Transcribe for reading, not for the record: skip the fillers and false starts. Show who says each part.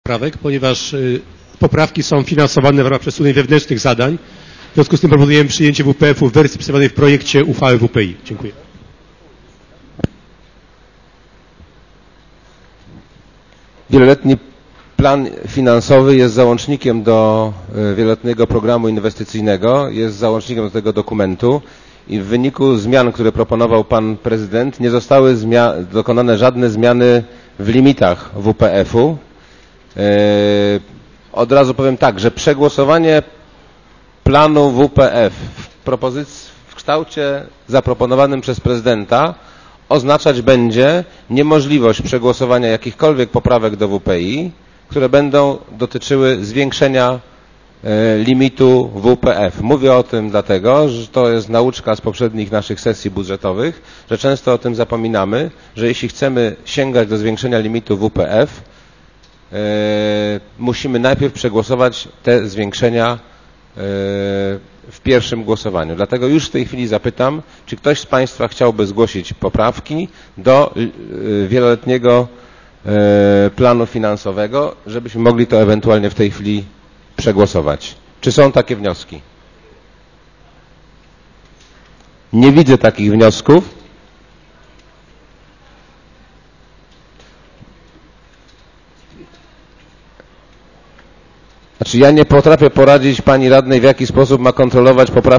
Speaker 1: poprawek, ponieważ poprawki są finansowane w ramach przesunięć wewnętrznych zadań. W związku z tym proponujemy przyjęcie WPF-u w wersji przedstawionej w projekcie uchwały WPI. Dziękuję.
Speaker 2: Wieloletni plan finansowy jest załącznikiem do wieloletniego programu inwestycyjnego, jest załącznikiem do tego dokumentu i w wyniku zmian, które proponował pan prezydent, nie zostały dokonane żadne zmiany w limitach WPF-u. Od razu powiem tak, że przegłosowanie planu WPF w kształcie zaproponowanym przez prezydenta oznaczać będzie niemożliwość przegłosowania jakichkolwiek poprawek do WPI, które będą dotyczyły zwiększenia limitu WPF. Mówię o tym dlatego, że to jest nauczka z poprzednich naszych sesji budżetowych, że często o tym zapominamy, że jeśli chcemy sięgać do zwiększenia limitu WPF, musimy najpierw przegłosować te zwiększenia w pierwszym głosowaniu. Dlatego już w tej chwili zapytam, czy ktoś z Państwa chciałby zgłosić poprawki do wieloletniego planu finansowego, żebyśmy mogli to ewentualnie w tej chwili przegłosować. Czy są takie wnioski? Nie widzę takich wniosków. Znaczy ja nie potrafię poradzić pani radnej, w jaki sposób ma kontrolować poprawki